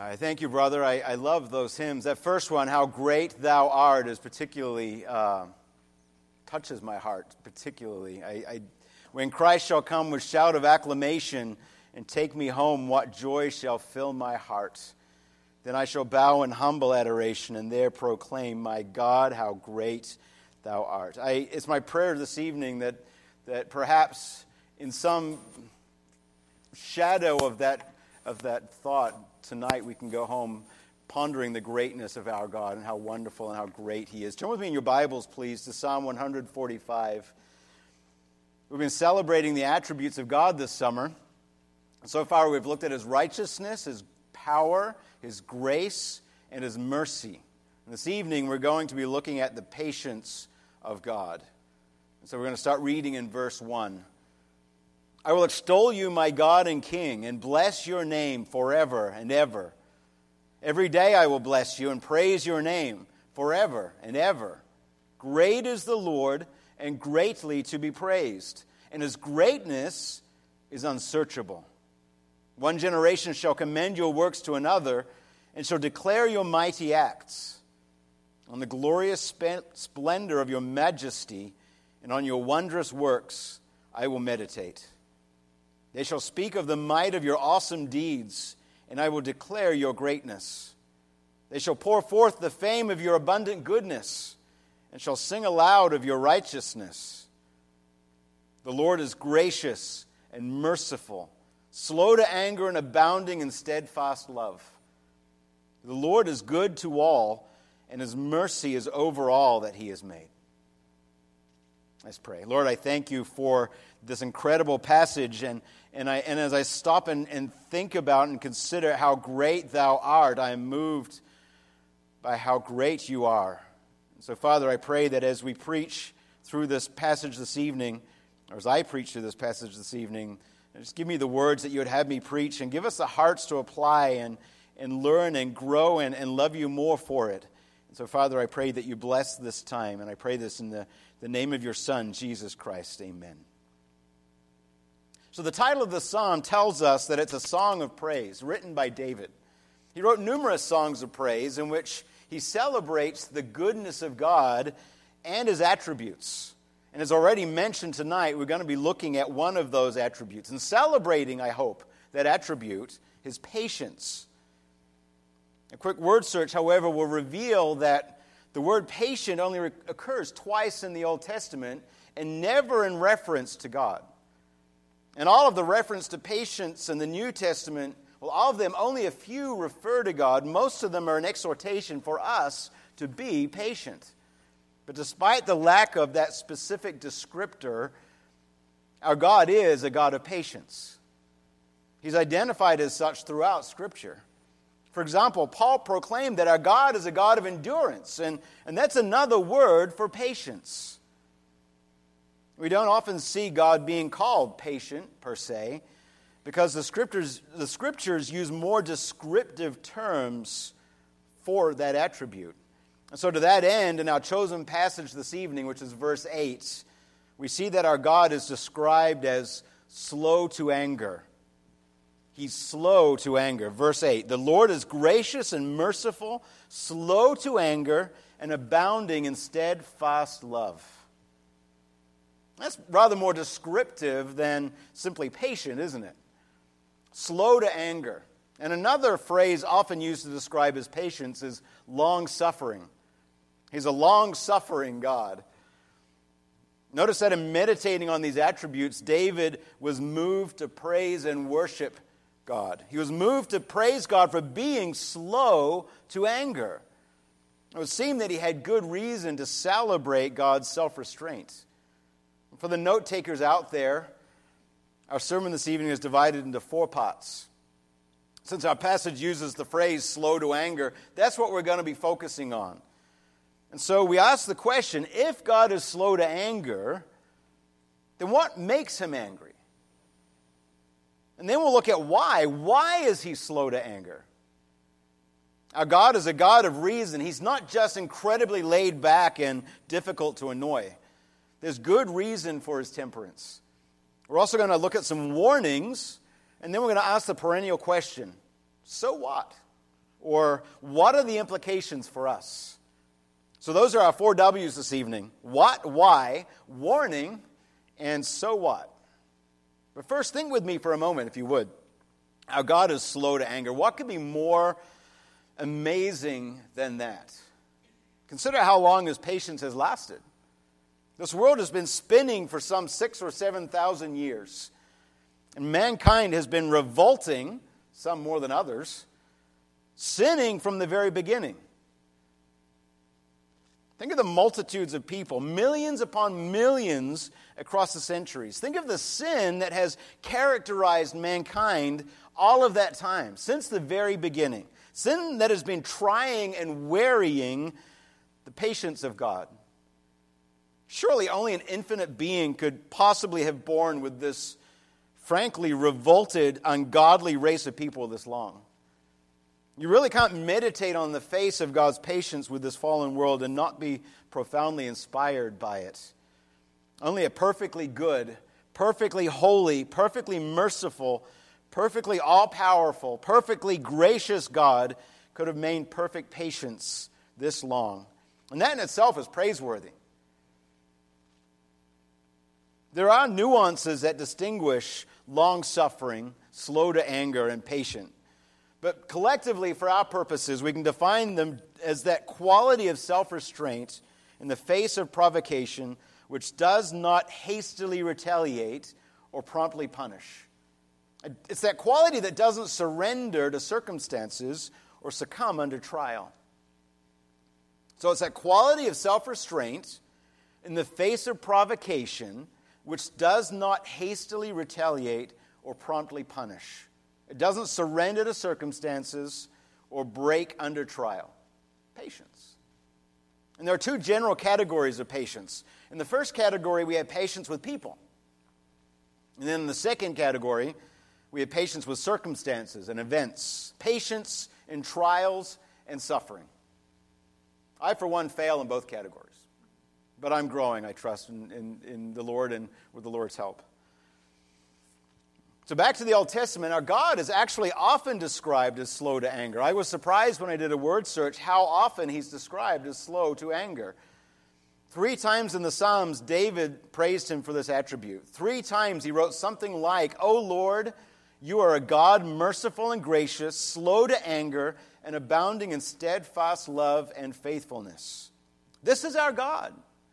Thank you, brother. I love those hymns. That first one, How Great Thou Art, is particularly, touches my heart particularly. When Christ shall come with shout of acclamation and take me home, what joy shall fill my heart? Then I shall bow in humble adoration and there proclaim, my God, how great Thou art. It's my prayer this evening that perhaps in some shadow of that thought, tonight we can go home pondering the greatness of our God and how wonderful and how great He is. Turn with me in your Bibles, please, to Psalm 145. We've been celebrating the attributes of God this summer. So far we've looked at His righteousness, His power, His grace, and His mercy. And this evening we're going to be looking at the patience of God. And so we're going to start reading in verse 1. I will extol you, my God and King, and bless your name forever and ever. Every day I will bless you and praise your name forever and ever. Great is the Lord and greatly to be praised, and His greatness is unsearchable. One generation shall commend your works to another and shall declare your mighty acts. On the glorious splendor of your majesty and on your wondrous works I will meditate. They shall speak of the might of your awesome deeds, and I will declare your greatness. They shall pour forth the fame of your abundant goodness, and shall sing aloud of your righteousness. The Lord is gracious and merciful, slow to anger and abounding in steadfast love. The Lord is good to all, and His mercy is over all that He has made. Let's pray. Lord, I thank you for this incredible passage, and as I stop and think about and consider how great Thou art, I am moved by how great You are. And so, Father, I pray that as we preach through this passage this evening, or as I preach through this passage this evening, just give me the words that You would have me preach, and give us the hearts to apply and learn and grow and love You more for it. And so, Father, I pray that You bless this time, and I pray this in the name of Your Son, Jesus Christ. Amen. So the title of the psalm tells us that it's a song of praise written by David. He wrote numerous songs of praise in which he celebrates the goodness of God and His attributes. And as already mentioned tonight, we're going to be looking at one of those attributes and celebrating, I hope, that attribute, His patience. A quick word search, however, will reveal that the word patient only occurs twice in the Old Testament and never in reference to God. And all of the reference to patience in the New Testament, well, all of them, only a few refer to God. Most of them are an exhortation for us to be patient. But despite the lack of that specific descriptor, our God is a God of patience. He's identified as such throughout Scripture. For example, Paul proclaimed that our God is a God of endurance, and that's another word for patience. We don't often see God being called patient, per se, because the scriptures use more descriptive terms for that attribute. And so to that end, in our chosen passage this evening, which is verse 8, we see that our God is described as slow to anger. He's slow to anger. Verse 8, the Lord is gracious and merciful, slow to anger, and abounding in steadfast love. That's rather more descriptive than simply patient, isn't it? Slow to anger. And another phrase often used to describe His patience is long-suffering. He's a long-suffering God. Notice that in meditating on these attributes, David was moved to praise and worship God. He was moved to praise God for being slow to anger. It would seem that he had good reason to celebrate God's self-restraint. For the note takers out there, our sermon this evening is divided into 4 parts. Since our passage uses the phrase slow to anger, that's what we're going to be focusing on. And so we ask the question, if God is slow to anger, then what makes Him angry? And then we'll look at why. Why is He slow to anger? Our God is a God of reason. He's not just incredibly laid back and difficult to annoy. There's good reason for His temperance. We're also going to look at some warnings, and then we're going to ask the perennial question, so what? Or what are the implications for us? So those are our 4 W's this evening. What, why, warning, and so what? But first, think with me for a moment, if you would. Our God is slow to anger. What could be more amazing than that? Consider how long His patience has lasted. This world has been spinning for some 6,000 or 7,000 years. And mankind has been revolting, some more than others, sinning from the very beginning. Think of the multitudes of people, millions upon millions across the centuries. Think of the sin that has characterized mankind all of that time, since the very beginning. Sin that has been trying and wearying the patience of God. Surely only an infinite being could possibly have borne with this, frankly, revolted, ungodly race of people this long. You really can't meditate on the face of God's patience with this fallen world and not be profoundly inspired by it. Only a perfectly good, perfectly holy, perfectly merciful, perfectly all-powerful, perfectly gracious God could have maintained perfect patience this long. And that in itself is praiseworthy. There are nuances that distinguish long-suffering, slow to anger, and patient. But collectively, for our purposes, we can define them as that quality of self-restraint in the face of provocation which does not hastily retaliate or promptly punish. It's that quality that doesn't surrender to circumstances or succumb under trial. So it's that quality of self-restraint in the face of provocation which does not hastily retaliate or promptly punish. It doesn't surrender to circumstances or break under trial. Patience. And there are 2 general categories of patience. In the first category, we have patience with people. And then in the second category, we have patience with circumstances and events. Patience in trials and suffering. I, for one, fail in both categories. But I'm growing, I trust, in the Lord and with the Lord's help. So back to the Old Testament, our God is actually often described as slow to anger. I was surprised when I did a word search how often He's described as slow to anger. 3 times in the Psalms, David praised Him for this attribute. 3 times he wrote something like, "O Lord, you are a God merciful and gracious, slow to anger, and abounding in steadfast love and faithfulness." This is our God.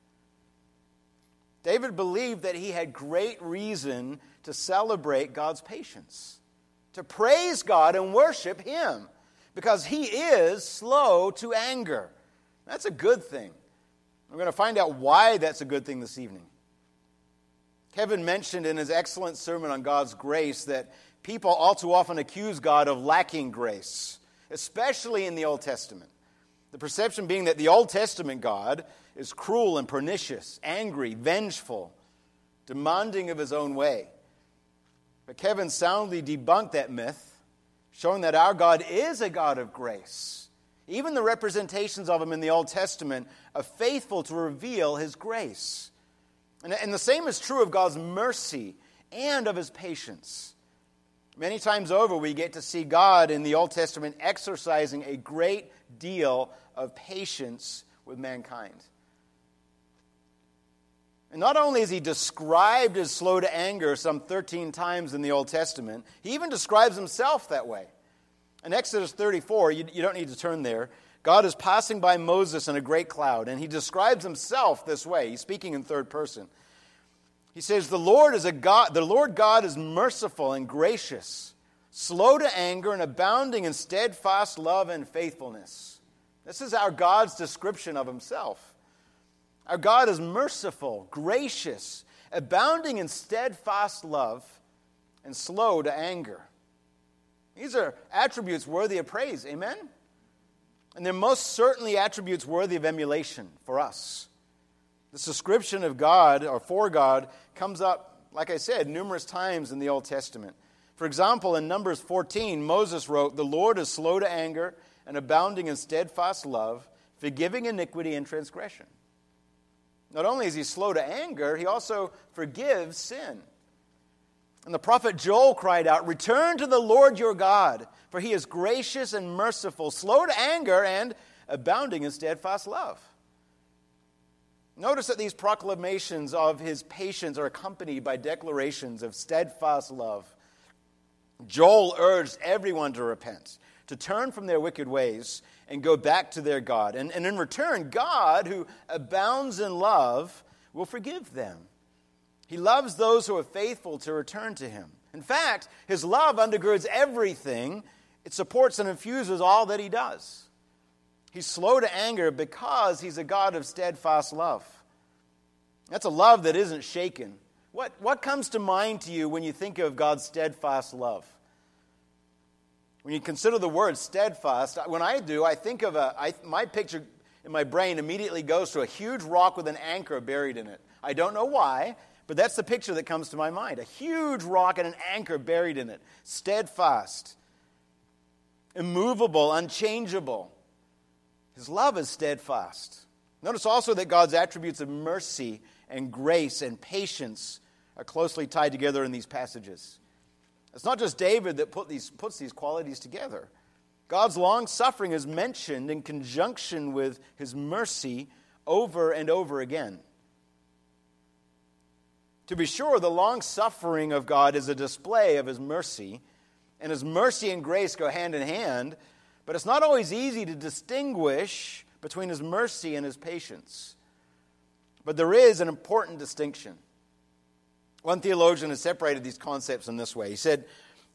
David believed that he had great reason to celebrate God's patience, to praise God and worship Him, because He is slow to anger. That's a good thing. We're going to find out why that's a good thing this evening. Kevin mentioned in his excellent sermon on God's grace that people all too often accuse God of lacking grace, especially in the Old Testament. The perception being that the Old Testament God is cruel and pernicious, angry, vengeful, demanding of His own way. But Kevin soundly debunked that myth, showing that our God is a God of grace. Even the representations of Him in the Old Testament are faithful to reveal His grace. And the same is true of God's mercy and of His patience. Many times over, we get to see God in the Old Testament exercising a great deal of patience with mankind. And not only is He described as slow to anger some 13 times in the Old Testament, He even describes Himself that way. In Exodus 34, you don't need to turn there, God is passing by Moses in a great cloud, and He describes Himself this way. He's speaking in third person. He says, the Lord God is merciful and gracious, slow to anger and abounding in steadfast love and faithfulness. This is our God's description of Himself. Our God is merciful, gracious, abounding in steadfast love, and slow to anger. These are attributes worthy of praise, amen? And they're most certainly attributes worthy of emulation for us. This description of God, or for God, comes up, like I said, numerous times in the Old Testament. For example, in Numbers 14, Moses wrote, "The Lord is slow to anger and abounding in steadfast love, forgiving iniquity and transgression." Not only is He slow to anger, He also forgives sin. And the prophet Joel cried out, "Return to the Lord your God, For he is gracious and merciful, slow to anger, and abounding in steadfast love. Notice that these proclamations of his patience are accompanied by declarations of steadfast love. Joel urged everyone to repent, to turn from their wicked ways and go back to their God. And in return, God, who abounds in love, will forgive them. He loves those who are faithful to return to him. In fact, his love undergirds everything. It supports and infuses all that he does. He's slow to anger because he's a God of steadfast love. That's a love that isn't shaken. What comes to mind to you when you think of God's steadfast love? When you consider the word steadfast, when I do, I think of my picture in my brain immediately goes to a huge rock with an anchor buried in it. I don't know why, but that's the picture that comes to my mind. A huge rock and an anchor buried in it. Steadfast. Immovable, unchangeable. His love is steadfast. Notice also that God's attributes of mercy and grace and patience are closely tied together in these passages. It's not just David that puts these qualities together. God's long-suffering is mentioned in conjunction with his mercy over and over again. To be sure, the long-suffering of God is a display of his mercy, and his mercy and grace go hand in hand, but it's not always easy to distinguish between his mercy and his patience. But there is an important distinction. One theologian has separated these concepts in this way. He said,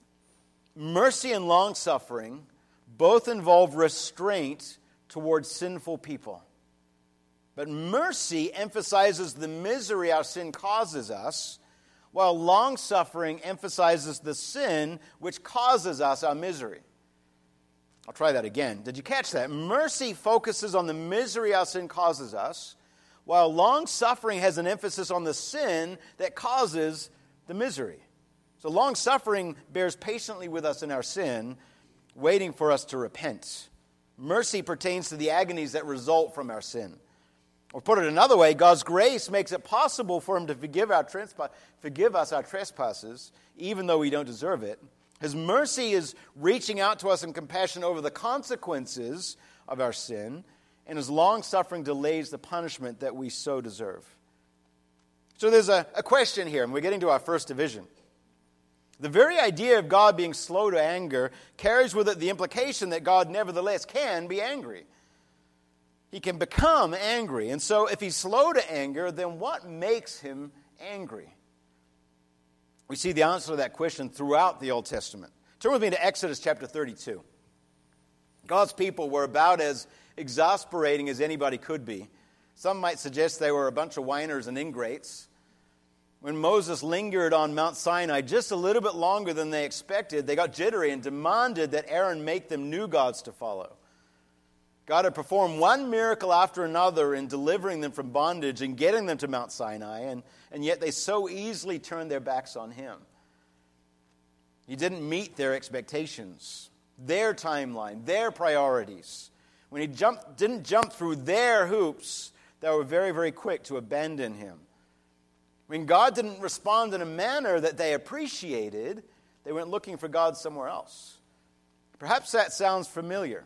mercy and long-suffering both involve restraint towards sinful people. But mercy emphasizes the misery our sin causes us, while long-suffering emphasizes the sin which causes us our misery. I'll try that again. Did you catch that? Mercy focuses on the misery our sin causes us, while long-suffering has an emphasis on the sin that causes the misery. So long-suffering bears patiently with us in our sin, waiting for us to repent. Mercy pertains to the agonies that result from our sin. Or put it another way, God's grace makes it possible for him to forgive us our trespasses, even though we don't deserve it. His mercy is reaching out to us in compassion over the consequences of our sin, and his long-suffering delays the punishment that we so deserve. So there's a question here, and we're getting to our first division. The very idea of God being slow to anger carries with it the implication that God nevertheless can be angry. He can become angry. And so if he's slow to anger, then what makes him angry? We see the answer to that question throughout the Old Testament. Turn with me to Exodus chapter 32. God's people were about as exasperating as anybody could be. Some might suggest they were a bunch of whiners and ingrates. When Moses lingered on Mount Sinai just a little bit longer than they expected, they got jittery and demanded that Aaron make them new gods to follow. God had performed one miracle after another in delivering them from bondage and getting them to Mount Sinai, and yet they so easily turned their backs on him. He didn't meet their expectations, their timeline, their priorities. When he didn't jump through their hoops, they were very, very quick to abandon him. When God didn't respond in a manner that they appreciated, they went looking for God somewhere else. Perhaps that sounds familiar.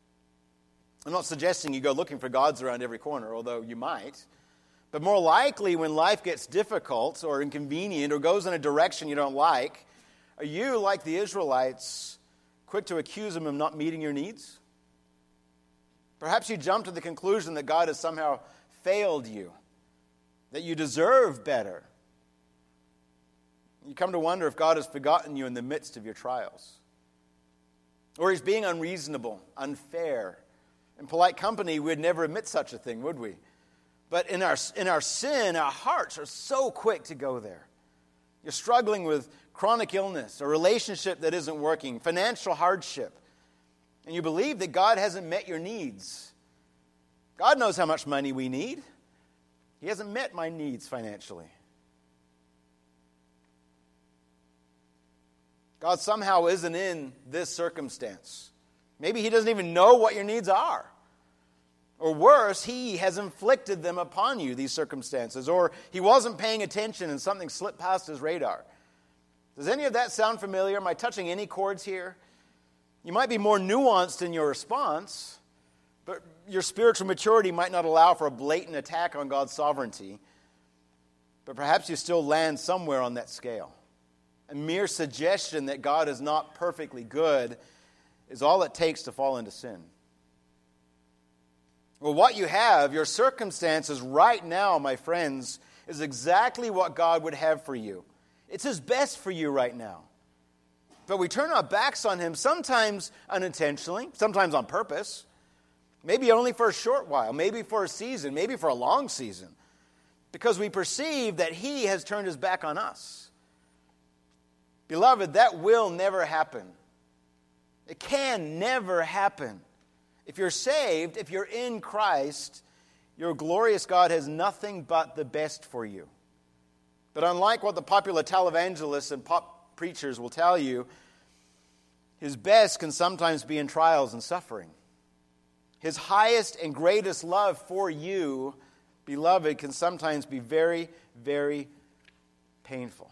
I'm not suggesting you go looking for gods around every corner, although you might. But more likely, when life gets difficult or inconvenient or goes in a direction you don't like, are you, like the Israelites, quick to accuse him of not meeting your needs? Perhaps you jump to the conclusion that God has somehow failed you, that you deserve better. You come to wonder if God has forgotten you in the midst of your trials. Or he's being unreasonable, unfair. In polite company, we'd never admit such a thing, would we? But in our sin, our hearts are so quick to go there. You're struggling with chronic illness, a relationship that isn't working, financial hardship, and you believe that God hasn't met your needs. God knows how much money we need. He hasn't met my needs financially. God somehow isn't in this circumstance. Maybe he doesn't even know what your needs are. Or worse, he has inflicted them upon you, these circumstances. Or he wasn't paying attention and something slipped past his radar. Does any of that sound familiar? Am I touching any chords here? You might be more nuanced in your response, but your spiritual maturity might not allow for a blatant attack on God's sovereignty. But perhaps you still land somewhere on that scale. A mere suggestion that God is not perfectly good is all it takes to fall into sin. Well, what you have, your circumstances right now, my friends, is exactly what God would have for you. It's His best for you right now. But we turn our backs on Him, sometimes unintentionally, sometimes on purpose. Maybe only for a short while, maybe for a season, maybe for a long season. Because we perceive that He has turned His back on us. Beloved, that will never happen. It can never happen. If you're saved, if you're in Christ, your glorious God has nothing but the best for you. But unlike what the popular televangelists and pop preachers will tell you, His best can sometimes be in trials and suffering. His highest and greatest love for you, beloved, can sometimes be very, very painful.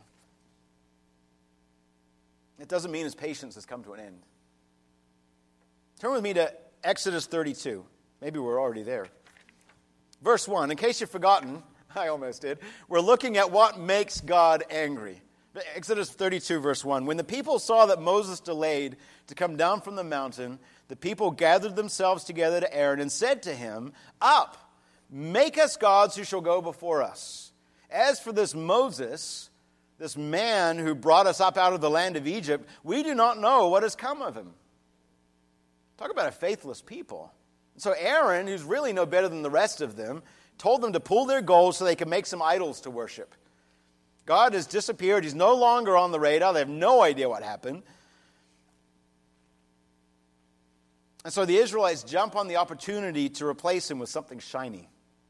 It doesn't mean His patience has come to an end. Turn with me to Exodus 32. Maybe we're already there. Verse 1. In case you've forgotten, I almost did, we're looking at what makes God angry. Exodus 32, verse 1. When the people saw that Moses delayed to come down from the mountain, the people gathered themselves together to Aaron and said to him, "Up, make us gods who shall go before us. As for this Moses, this man who brought us up out of the land of Egypt, we do not know what has come of him." Talk about a faithless people. So Aaron, who's really no better than the rest of them, told them to pull their gold so they could make some idols to worship. God has disappeared. He's no longer on the radar. They have no idea what happened. And so the Israelites jump on the opportunity to replace him with something shiny.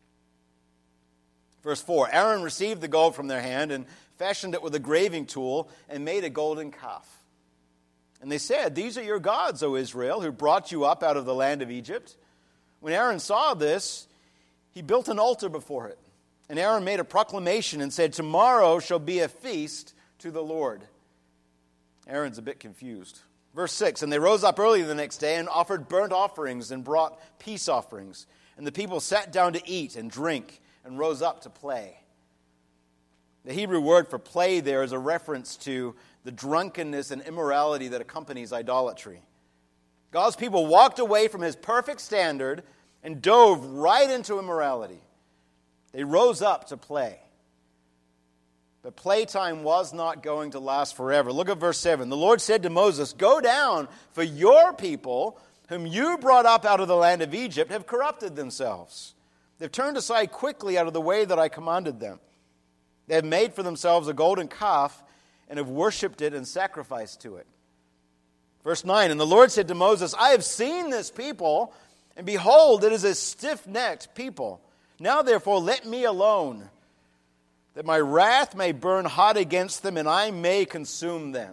Verse 4, Aaron received the gold from their hand and fashioned it with a graving tool and made a golden calf. And they said, "These are your gods, O Israel, who brought you up out of the land of Egypt." When Aaron saw this, he built an altar before it. And Aaron made a proclamation and said, "Tomorrow shall be a feast to the Lord." Aaron's a bit confused. Verse 6, and they rose up early the next day and offered burnt offerings and brought peace offerings. And the people sat down to eat and drink and rose up to play. The Hebrew word for play there is a reference to the drunkenness and immorality that accompanies idolatry. God's people walked away from His perfect standard and dove right into immorality. They rose up to play. But playtime was not going to last forever. Look at verse 7. The Lord said to Moses, "Go down, for your people, whom you brought up out of the land of Egypt, have corrupted themselves. They've turned aside quickly out of the way that I commanded them. They have made for themselves a golden calf and have worshipped it and sacrificed to it." Verse 9, and the Lord said to Moses, "I have seen this people, and behold, it is a stiff-necked people. Now therefore let me alone, that my wrath may burn hot against them, and I may consume them."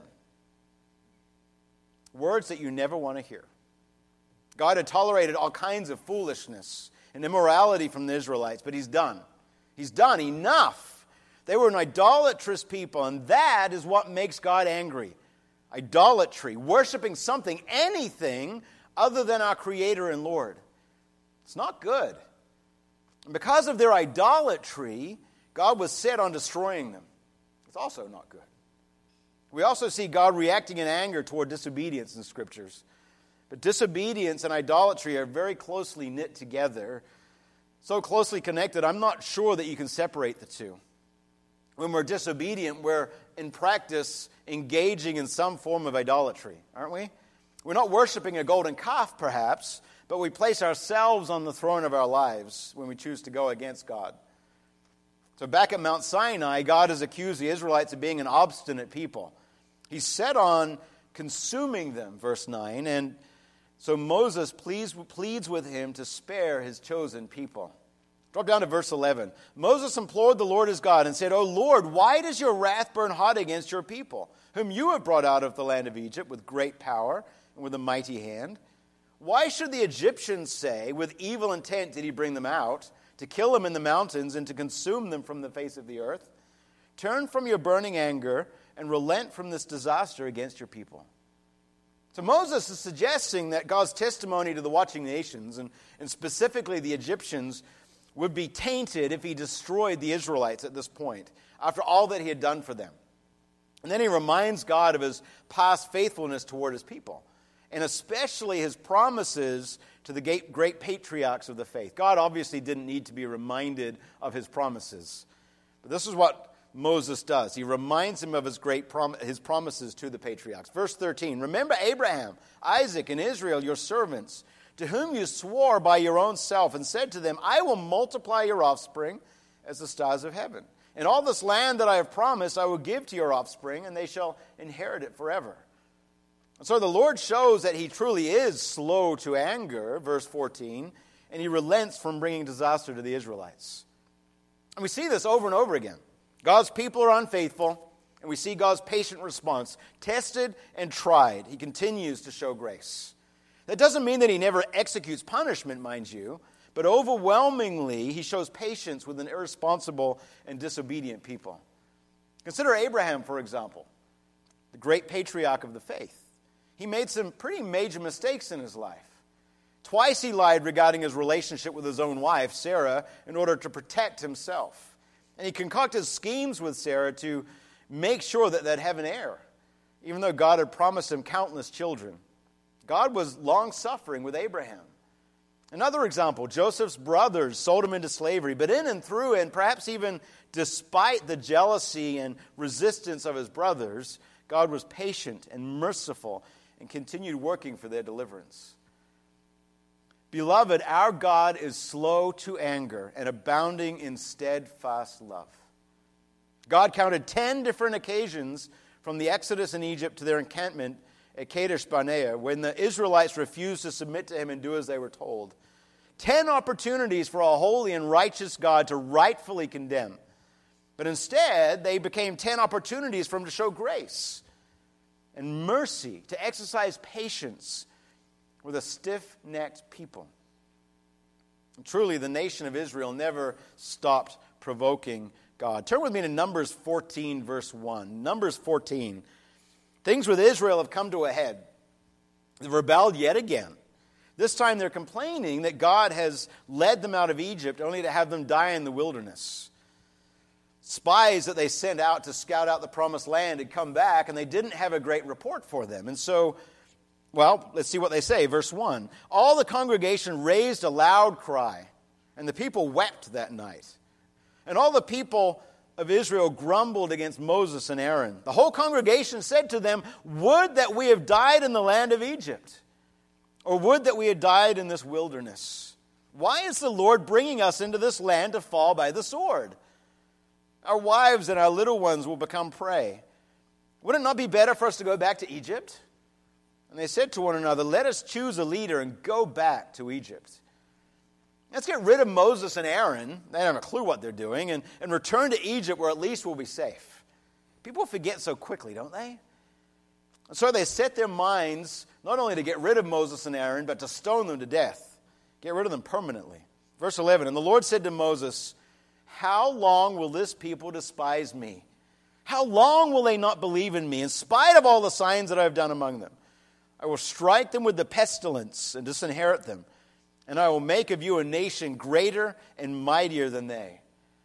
Words that you never want to hear. God had tolerated all kinds of foolishness and immorality from the Israelites, but He's done. He's done enough. They were an idolatrous people, and that is what makes God angry. Idolatry, worshiping something, anything other than our Creator and Lord. It's not good. And because of their idolatry, God was set on destroying them. It's also not good. We also see God reacting in anger toward disobedience in the Scriptures. But disobedience and idolatry are very closely knit together. So closely connected, I'm not sure that you can separate the two. When we're disobedient, we're in practice engaging in some form of idolatry, aren't we? We're not worshiping a golden calf, perhaps, but we place ourselves on the throne of our lives when we choose to go against God. So back at Mount Sinai, God has accused the Israelites of being an obstinate people. He's set on consuming them, verse 9, and so Moses pleads with him to spare his chosen people. Drop down to verse 11. Moses implored the Lord his God and said, "O Lord, why does your wrath burn hot against your people, whom you have brought out of the land of Egypt with great power and with a mighty hand? Why should the Egyptians say, with evil intent did he bring them out, to kill them in the mountains and to consume them from the face of the earth? Turn from your burning anger and relent from this disaster against your people." So Moses is suggesting that God's testimony to the watching nations, and specifically the Egyptians, would be tainted if he destroyed the Israelites at this point, after all that he had done for them. And then he reminds God of his past faithfulness toward his people, and especially his promises to the great patriarchs of the faith. God obviously didn't need to be reminded of his promises, but this is what Moses does. He reminds him of his promises to the patriarchs. Verse 13, remember Abraham, Isaac, and Israel, your servants, to whom you swore by your own self and said to them, I will multiply your offspring as the stars of heaven. And all this land that I have promised I will give to your offspring, and they shall inherit it forever. And so the Lord shows that he truly is slow to anger, verse 14, and he relents from bringing disaster to the Israelites. And we see this over and over again. God's people are unfaithful, and we see God's patient response. Tested and tried, he continues to show grace. That doesn't mean that he never executes punishment, mind you, but overwhelmingly he shows patience with an irresponsible and disobedient people. Consider Abraham, for example, the great patriarch of the faith. He made some pretty major mistakes in his life. Twice he lied regarding his relationship with his own wife, Sarah, in order to protect himself. And he concocted schemes with Sarah to make sure that they'd have an heir, even though God had promised him countless children. God was long-suffering with Abraham. Another example, Joseph's brothers sold him into slavery, but in and through, and perhaps even despite the jealousy and resistance of his brothers, God was patient and merciful and continued working for their deliverance. Beloved, our God is slow to anger and abounding in steadfast love. God counted 10 different occasions from the Exodus in Egypt to their encampment at Kadesh Barnea when the Israelites refused to submit to him and do as they were told. 10 opportunities for a holy and righteous God to rightfully condemn. But instead, they became 10 opportunities for him to show grace and mercy, to exercise patience with a stiff-necked people. And truly, the nation of Israel never stopped provoking God. Turn with me to Numbers 14, verse 1. Numbers 14. Things with Israel have come to a head. They've rebelled yet again. This time they're complaining that God has led them out of Egypt only to have them die in the wilderness. Spies that they sent out to scout out the promised land had come back, and they didn't have a great report for them. And so, well, let's see what they say. Verse 1. All the congregation raised a loud cry, and the people wept that night. And all the people of Israel grumbled against Moses and Aaron. The whole congregation said to them, would that we have died in the land of Egypt, or would that we had died in this wilderness. Why is the Lord bringing us into this land to fall by the sword? Our wives and our little ones will become prey. Would it not be better for us to go back to Egypt? And they said to one another, let us choose a leader and go back to Egypt. Let's get rid of Moses and Aaron. They don't have a clue what they're doing. And return to Egypt where at least we'll be safe. People forget so quickly, don't they? And so they set their minds not only to get rid of Moses and Aaron, but to stone them to death. Get rid of them permanently. Verse 11, and the Lord said to Moses, how long will this people despise me? How long will they not believe in me, in spite of all the signs that I have done among them? I will strike them with the pestilence and disinherit them, and I will make of you a nation greater and mightier than they.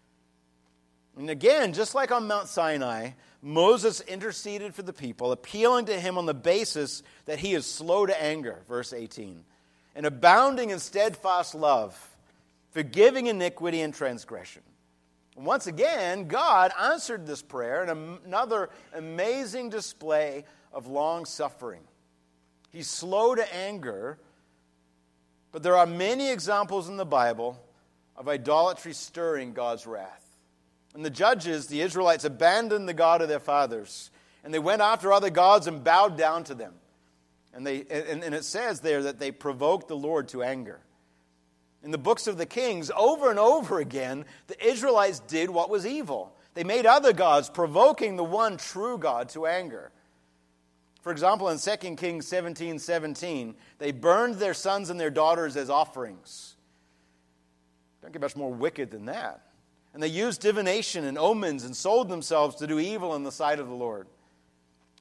And again, just like on Mount Sinai, Moses interceded for the people, appealing to him on the basis that he is slow to anger, verse 18, and abounding in steadfast love, forgiving iniquity and transgression. And once again, God answered this prayer in another amazing display of long-suffering. He's slow to anger, but there are many examples in the Bible of idolatry stirring God's wrath. In the Judges, the Israelites abandoned the God of their fathers, and they went after other gods and bowed down to them. And it says there that they provoked the Lord to anger. In the books of the Kings, over and over again, the Israelites did what was evil. They made other gods, provoking the one true God to anger. For example, in 2 Kings 17:17, they burned their sons and their daughters as offerings. Don't get much more wicked than that. And they used divination and omens and sold themselves to do evil in the sight of the Lord.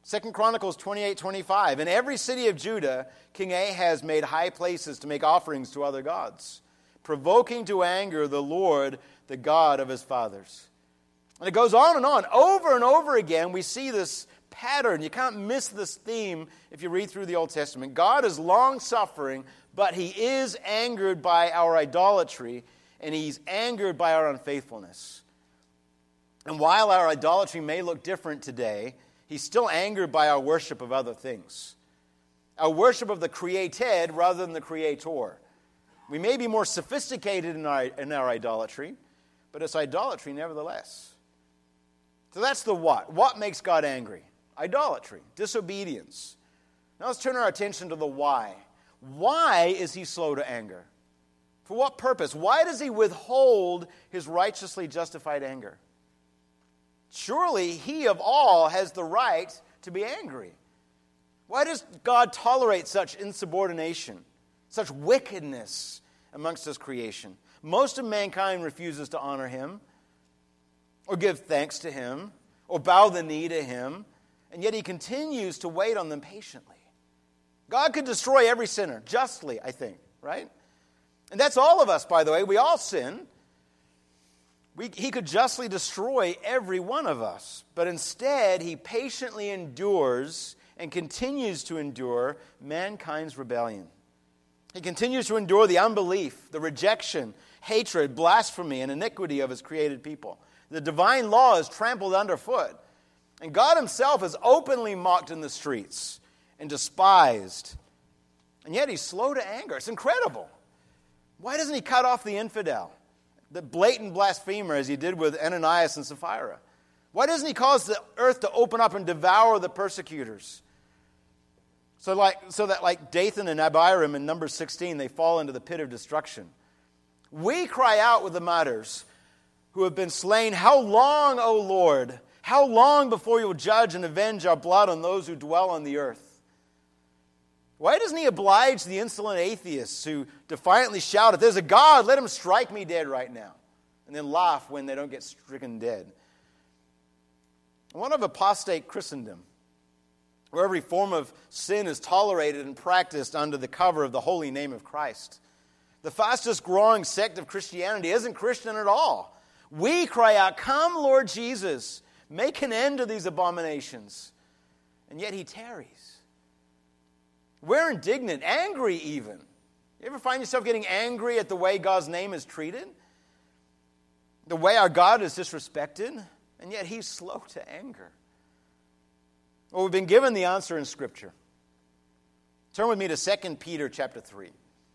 2 Chronicles 28:25. In every city of Judah, King Ahaz made high places to make offerings to other gods, provoking to anger the Lord, the God of his fathers. And it goes on and on. Over and over again, we see this pattern. You can't miss this theme if you read through the Old Testament. God is long-suffering, but he is angered by our idolatry, and he's angered by our unfaithfulness. And while our idolatry may look different today, he's still angered by our worship of other things. Our worship of the created rather than the creator. We may be more sophisticated in our idolatry, but it's idolatry nevertheless. So that's the what. What makes God angry? Idolatry, disobedience. Now let's turn our attention to the why. Why is he slow to anger? For what purpose? Why does he withhold his righteously justified anger? Surely he of all has the right to be angry. Why does God tolerate such insubordination, such wickedness amongst his creation? Most of mankind refuses to honor him, or give thanks to him, or bow the knee to him, and yet he continues to wait on them patiently. God could destroy every sinner, justly, I think, right? And that's all of us, by the way. We all sin. He could justly destroy every one of us. But instead, he patiently endures and continues to endure mankind's rebellion. He continues to endure the unbelief, the rejection, hatred, blasphemy, and iniquity of his created people. The divine law is trampled underfoot. And God himself is openly mocked in the streets and despised. And yet he's slow to anger. It's incredible. Why doesn't he cut off the infidel, the blatant blasphemer, as he did with Ananias and Sapphira? Why doesn't he cause the earth to open up and devour the persecutors? So that like Dathan and Abiram in Numbers 16, they fall into the pit of destruction. We cry out with the martyrs who have been slain, "How long, O Lord? How long before you will judge and avenge our blood on those who dwell on the earth?" Why doesn't he oblige the insolent atheists who defiantly shout, "If there's a God, let him strike me dead right now," and then laugh when they don't get stricken dead? One of apostate Christendom, where every form of sin is tolerated and practiced under the cover of the holy name of Christ. The fastest growing sect of Christianity isn't Christian at all. We cry out, "Come, Lord Jesus, make an end to these abominations." And yet he tarries. We're indignant, angry even. You ever find yourself getting angry at the way God's name is treated? The way our God is disrespected? And yet he's slow to anger. Well, we've been given the answer in Scripture. Turn with me to 2 Peter chapter 3.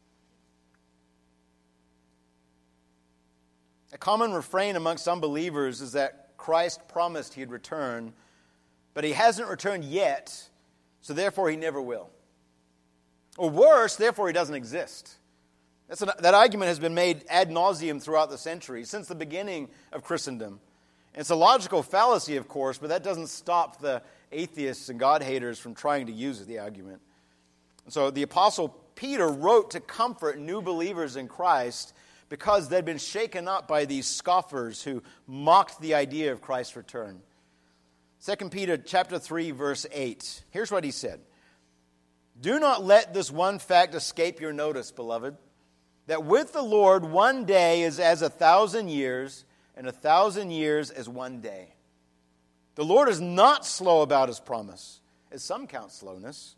A common refrain amongst unbelievers is that Christ promised he'd return, but he hasn't returned yet, so therefore he never will. Or worse, therefore he doesn't exist. That argument has been made ad nauseum throughout the centuries, since the beginning of Christendom. And it's a logical fallacy, of course, but that doesn't stop the atheists and God-haters from trying to use the argument. So the Apostle Peter wrote to comfort new believers in Christ because they'd been shaken up by these scoffers who mocked the idea of Christ's return. 2 Peter chapter 3, verse 8. Here's what he said. "Do not let this one fact escape your notice, beloved, that with the Lord 1 day is as 1,000 years, and 1,000 years as 1 day. The Lord is not slow about his promise, as some count slowness.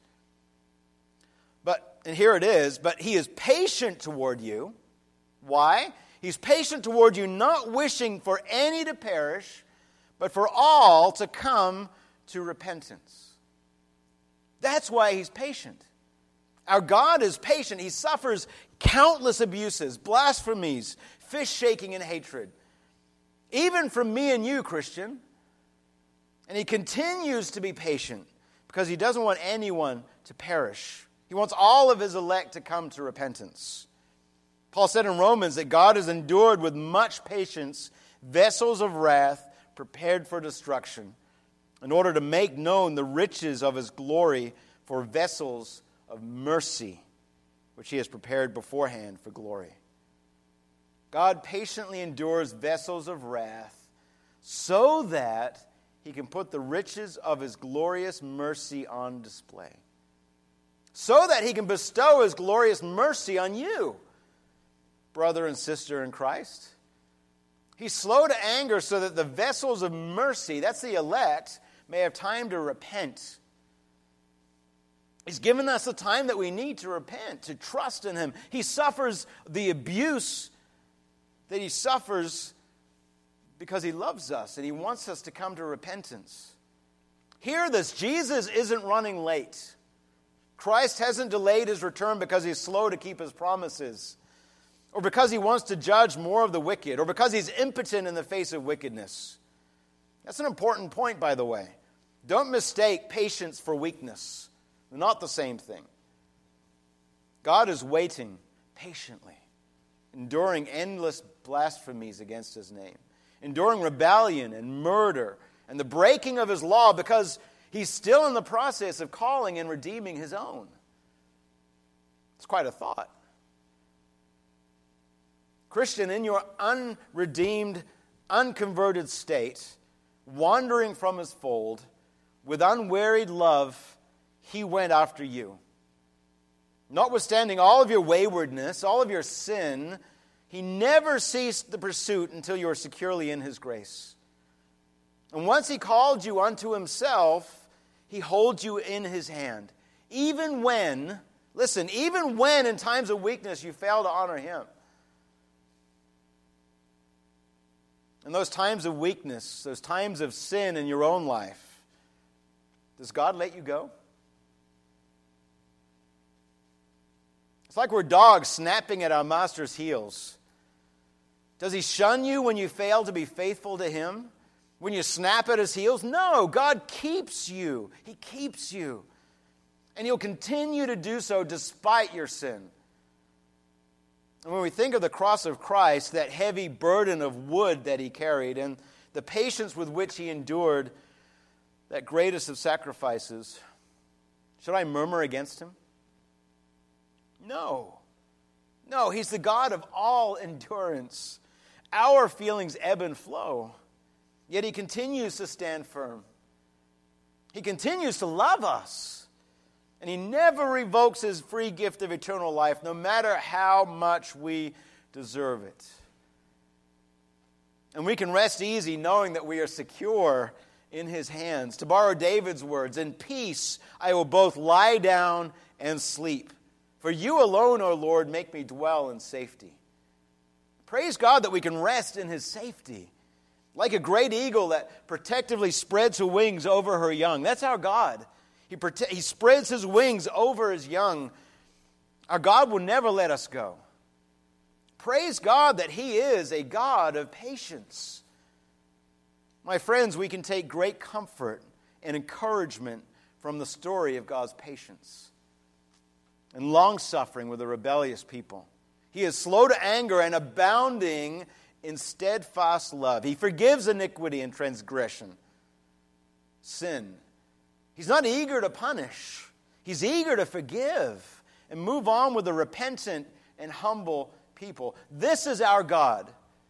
And here it is, but he is patient toward you." Why? He's patient toward you, not wishing for any to perish, but for all to come to repentance. That's why he's patient. Our God is patient. He suffers countless abuses, blasphemies, fist-shaking, and hatred. Even from me and you, Christian. And he continues to be patient because he doesn't want anyone to perish. He wants all of his elect to come to repentance. Paul said in Romans that God has endured with much patience vessels of wrath prepared for destruction, in order to make known the riches of his glory for vessels of mercy, which he has prepared beforehand for glory. God patiently endures vessels of wrath so that He can put the riches of His glorious mercy on display, so that He can bestow His glorious mercy on you, brother and sister in Christ. He's slow to anger so that the vessels of mercy, that's the elect, may have time to repent. He's given us the time that we need to repent, to trust in Him. He suffers the abuse that He suffers because He loves us and He wants us to come to repentance. Hear this, Jesus isn't running late. Christ hasn't delayed His return because He's slow to keep His promises, or because He wants to judge more of the wicked, or because He's impotent in the face of wickedness. That's an important point, by the way. Don't mistake patience for weakness. They're not the same thing. God is waiting patiently, enduring endless blasphemies against His name, enduring rebellion and murder and the breaking of His law because He's still in the process of calling and redeeming His own. It's quite a thought. Christian, in your unredeemed, unconverted state, wandering from His fold, with unwearied love, He went after you. Notwithstanding all of your waywardness, all of your sin, He never ceased the pursuit until you were securely in His grace. And once He called you unto Himself, He holds you in His hand. Even when, listen, even when in times of weakness you fail to honor Him. In those times of weakness, those times of sin in your own life, does God let you go? It's like we're dogs snapping at our master's heels. Does He shun you when you fail to be faithful to Him? When you snap at His heels? No, God keeps you. He keeps you. And He'll continue to do so despite your sin. And when we think of the cross of Christ, that heavy burden of wood that He carried, and the patience with which He endured that greatest of sacrifices, should I murmur against Him? No. No, He's the God of all endurance. Our feelings ebb and flow, yet He continues to stand firm. He continues to love us. And He never revokes His free gift of eternal life, no matter how much we deserve it. And we can rest easy knowing that we are secure in His hands. To borrow David's words, in peace I will both lie down and sleep. For You alone, O Lord, make me dwell in safety. Praise God that we can rest in His safety. Like a great eagle that protectively spreads her wings over her young. That's our God. He spreads His wings over His young. Our God will never let us go. Praise God that He is a God of patience. My friends, we can take great comfort and encouragement from the story of God's patience and long-suffering with a rebellious people. He is slow to anger and abounding in steadfast love. He forgives iniquity and transgression, sin. He's not eager to punish. He's eager to forgive and move on with a repentant and humble people. This is our God.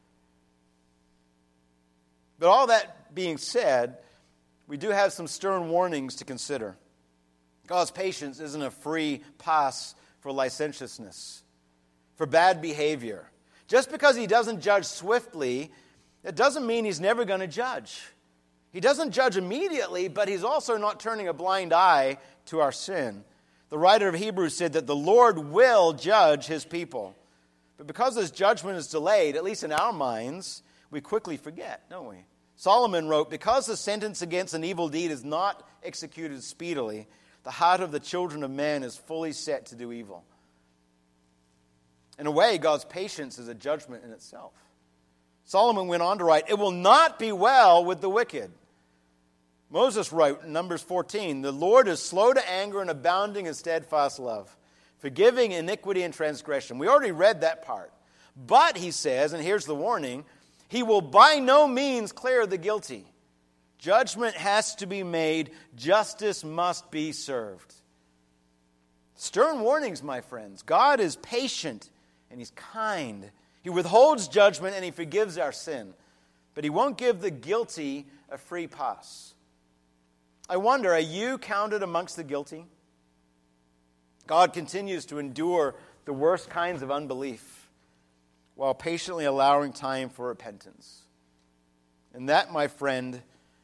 But all that being said, we do have some stern warnings to consider. God's patience isn't a free pass for licentiousness, for bad behavior. Just because He doesn't judge swiftly, it doesn't mean He's never going to judge. He doesn't judge immediately, but He's also not turning a blind eye to our sin. The writer of Hebrews said that the Lord will judge His people. But because His judgment is delayed, at least in our minds, we quickly forget, don't we? Solomon wrote, because the sentence against an evil deed is not executed speedily, the heart of the children of man is fully set to do evil. In a way, God's patience is a judgment in itself. Solomon went on to write, it will not be well with the wicked. Moses wrote in Numbers 14, the Lord is slow to anger and abounding in steadfast love, forgiving iniquity and transgression. We already read that part. But, he says, and here's the warning, He will by no means clear the guilty. Judgment has to be made. Justice must be served. Stern warnings, my friends. God is patient and He's kind. He withholds judgment and He forgives our sin. but he won't give the guilty a free pass. I wonder, are you counted amongst the guilty? God continues to endure the worst kinds of unbelief while patiently allowing time for repentance. And that, my friend,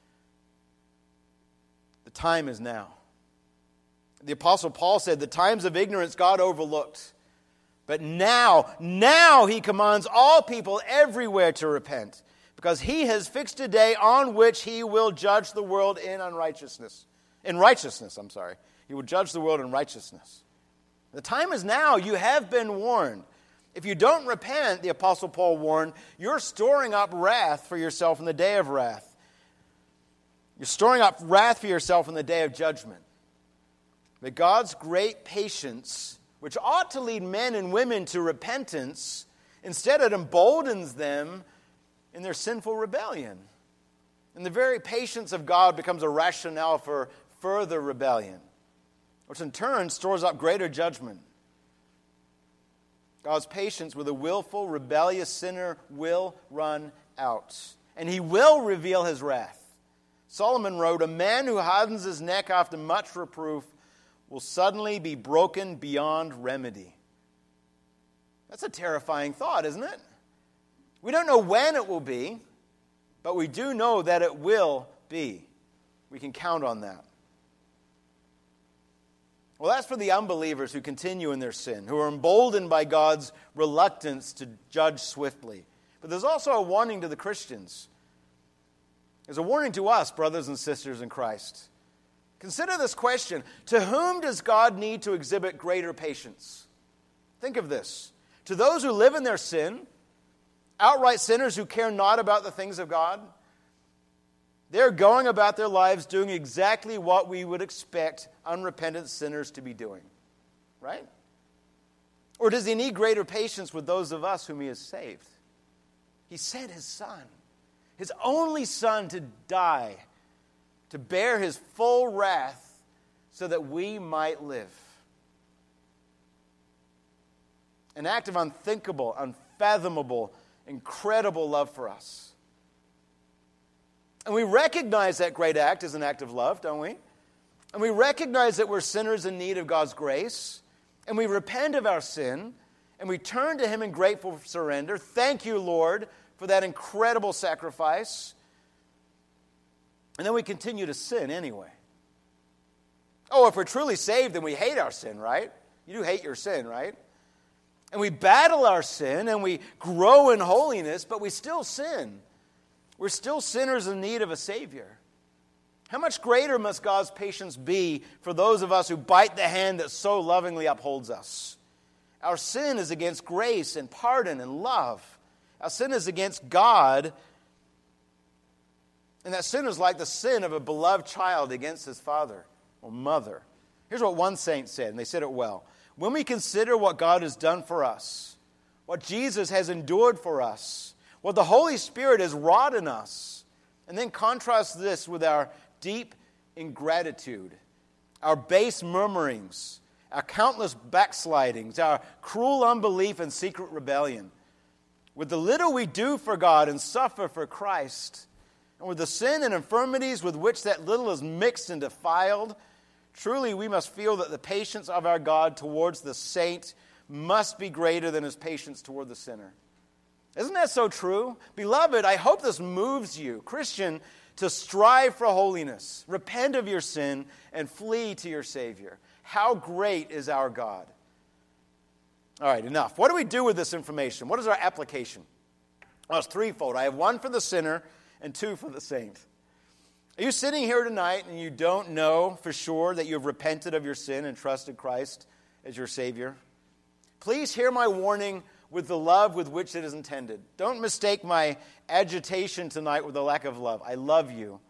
the time is now. The Apostle Paul said, the times of ignorance God overlooked. But now he commands all people everywhere to repent, because he has fixed a day on which he will judge the world in unrighteousness. In righteousness. He will judge the world in righteousness. The time is now. You have been warned. If you don't repent, the Apostle Paul warned, you're storing up wrath for yourself in the day of wrath. You're storing up wrath for yourself in the day of judgment. But God's great patience, which ought to lead men and women to repentance, instead it emboldens them in their sinful rebellion. And the very patience of God becomes a rationale for further rebellion, which in turn stores up greater judgment. God's patience with a willful, rebellious sinner will run out, and he will reveal his wrath. Solomon wrote, a man who hardens his neck after much reproof will suddenly be broken beyond remedy. That's a terrifying thought, isn't it? We don't know when it will be, but we do know that it will be. We can count on that. Well, that's for the unbelievers who continue in their sin, who are emboldened by God's reluctance to judge swiftly. But there's also a warning to the Christians. There's a warning to us, brothers and sisters in Christ. Consider this question. To whom does God need to exhibit greater patience? Think of this. To those who live in their sin, outright sinners who care not about the things of God, they're going about their lives doing exactly what we would expect unrepentant sinners to be doing. Right? Or does he need greater patience with those of us whom he has saved? He sent his Son, his only Son, to die, to bear his full wrath so that we might live. An act of unthinkable, unfathomable, incredible love for us. And we recognize that great act as an act of love, don't we? And we recognize that we're sinners in need of God's grace. And we repent of our sin. And we turn to him in grateful surrender. Thank you, Lord, for that incredible sacrifice. And then we continue to sin anyway. Oh, if we're truly saved, then we hate our sin, right? You do hate your sin, right? And we battle our sin and we grow in holiness, but we still sin. We're still sinners in need of a Savior. How much greater must God's patience be for those of us who bite the hand that so lovingly upholds us? Our sin is against grace and pardon and love. Our sin is against God. And that sin is like the sin of a beloved child against his father or mother. Here's what one saint said, and they said it well. When we consider what God has done for us, what Jesus has endured for us, what the Holy Spirit has wrought in us, and then contrast this with our deep ingratitude, our base murmurings, our countless backslidings, our cruel unbelief and secret rebellion, with the little we do for God and suffer for Christ, and with the sin and infirmities with which that little is mixed and defiled, truly we must feel that the patience of our God towards the saint must be greater than his patience toward the sinner. Isn't that so true? Beloved, I hope this moves you, Christian, to strive for holiness, repent of your sin, and flee to your Savior. How great is our God? All right, enough. What do we do with this information? What is our application? Well, it's threefold. I have one for the sinner and two for the saint. Are you sitting here tonight and you don't know for sure that you have repented of your sin and trusted Christ as your Savior? Please hear my warning with the love with which it is intended. Don't mistake my agitation tonight with a lack of love. I love you.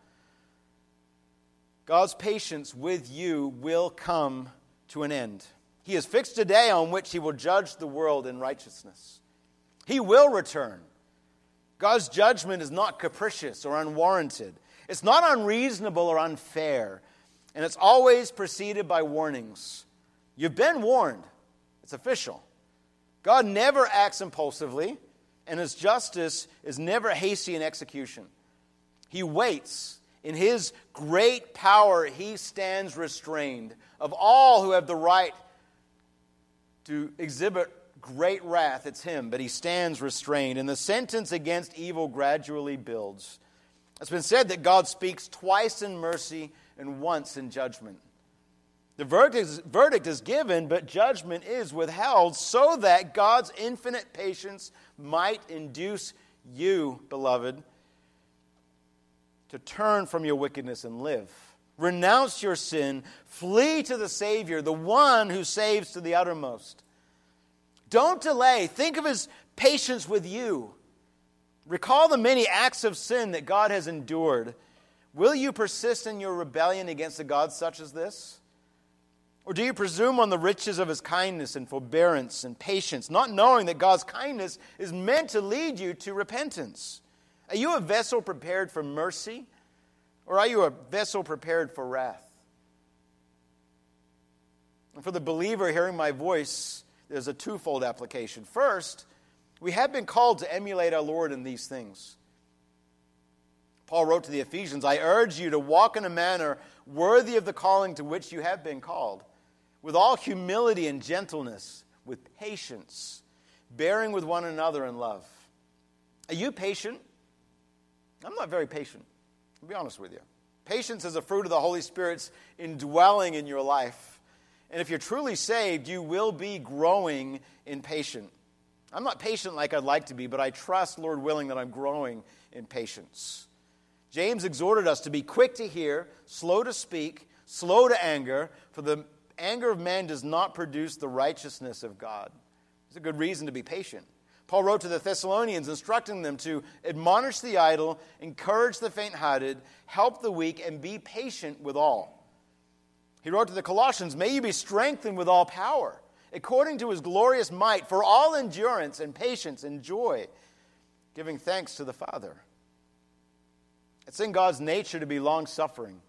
God's patience with you will come to an end. He has fixed a day on which he will judge the world in righteousness. He will return. God's judgment is not capricious or unwarranted. It's not unreasonable or unfair. And it's always preceded by warnings. You've been warned. It's official. God never acts impulsively, and his justice is never hasty in execution. He waits. In his great power, he stands restrained of all who have the right to exhibit great wrath. It's him, but he stands restrained. And the sentence against evil gradually builds. It's been said that God speaks twice in mercy and once in judgment. The verdict is given, but judgment is withheld so that God's infinite patience might induce you, beloved, to turn from your wickedness and live. Renounce your sin. Flee to the Savior, the one who saves to the uttermost. Don't delay. Think of his patience with you. Recall the many acts of sin that God has endured. Will you persist in your rebellion against a God such as this? Or do you presume on the riches of his kindness and forbearance and patience, not knowing that God's kindness is meant to lead you to repentance? Are you a vessel prepared for mercy, or are you a vessel prepared for wrath? And for the believer hearing my voice, there's a twofold application. First, we have been called to emulate our Lord in these things. Paul wrote to the Ephesians, I urge you to walk in a manner worthy of the calling to which you have been called, with all humility and gentleness, with patience, bearing with one another in love. Are you patient? I'm not very patient, I'll be honest with you. Patience is a fruit of the Holy Spirit's indwelling in your life. And if you're truly saved, you will be growing in patience. I'm not patient like I'd like to be, but I trust, Lord willing, that I'm growing in patience. James exhorted us to be quick to hear, slow to speak, slow to anger, for the anger of man does not produce the righteousness of God. It's a good reason to be patient. Paul wrote to the Thessalonians, instructing them to admonish the idle, encourage the faint-hearted, help the weak, and be patient with all. He wrote to the Colossians, may you be strengthened with all power, according to his glorious might, for all endurance and patience and joy, giving thanks to the Father. It's in God's nature to be long-suffering.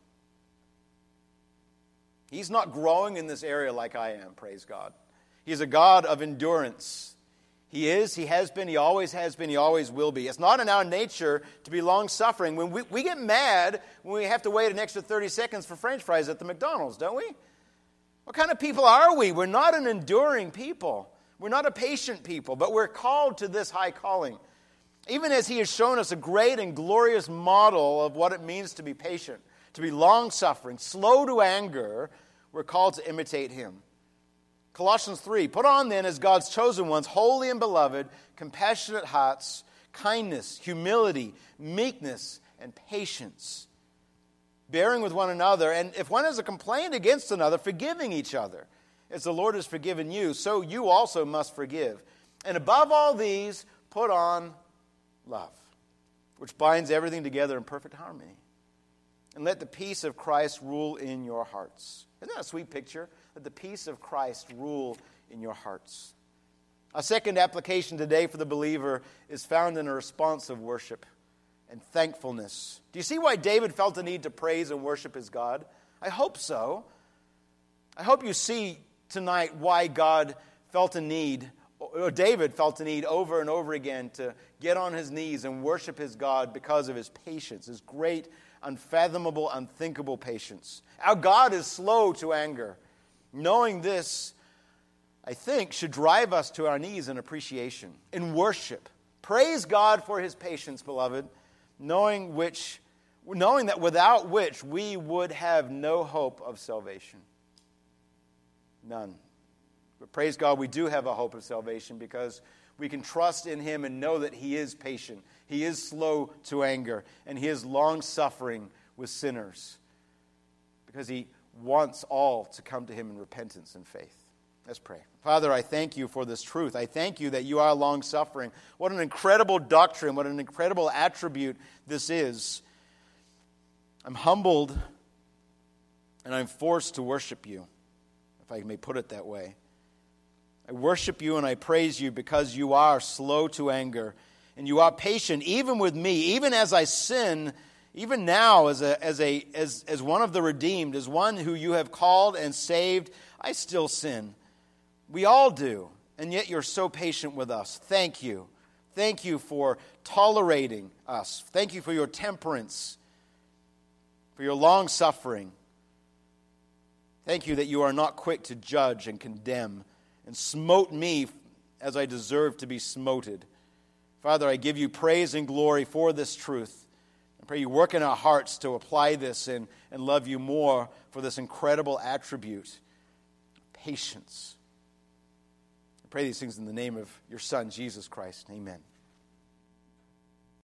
He's not growing in this area like I am, praise God. He's a God of endurance. He is, he has been, he always will be. It's not in our nature to be long-suffering. When we get mad when we have to wait an extra 30 seconds for French fries at the McDonald's, don't we? What kind of people are we? We're not an enduring people. We're not a patient people, but we're called to this high calling. Even as he has shown us a great and glorious model of what it means to be patient, to be long-suffering, slow to anger, we're called to imitate him. Colossians 3, put on then as God's chosen ones, holy and beloved, compassionate hearts, kindness, humility, meekness, and patience, bearing with one another, and if one has a complaint against another, forgiving each other. As the Lord has forgiven you, so you also must forgive. And above all these, put on love, which binds everything together in perfect harmony. And let the peace of Christ rule in your hearts. Isn't that a sweet picture? Let the peace of Christ rule in your hearts. Our second application today for the believer is found in a response of worship and thankfulness. Do you see why David felt the need to praise and worship his God? I hope so. I hope you see tonight why God felt a need, or David felt a need over and over again to get on his knees and worship his God because of his patience, his great, unfathomable, unthinkable patience. Our God is slow to anger. Knowing this, I think, should drive us to our knees in appreciation, in worship. Praise God for his patience, beloved, knowing that without which we would have no hope of salvation. None. But praise God, we do have a hope of salvation because we can trust in him and know that he is patient. He is slow to anger, and he is long-suffering with sinners because he wants all to come to him in repentance and faith. Let's pray. Father, I thank you for this truth. I thank you that you are long-suffering. What an incredible doctrine, what an incredible attribute this is. I'm humbled and I'm forced to worship you, if I may put it that way. I worship you and I praise you because you are slow to anger and you are patient even with me, even as I sin, even now as one of the redeemed, as one who you have called and saved, I still sin. We all do, and yet you're so patient with us. Thank you. Thank you for tolerating us. Thank you for your temperance, for your long-suffering. Thank you that you are not quick to judge and condemn and smote me as I deserve to be smoted. Father, I give you praise and glory for this truth. I pray you work in our hearts to apply this and love you more for this incredible attribute, patience. I pray these things in the name of your Son, Jesus Christ. Amen.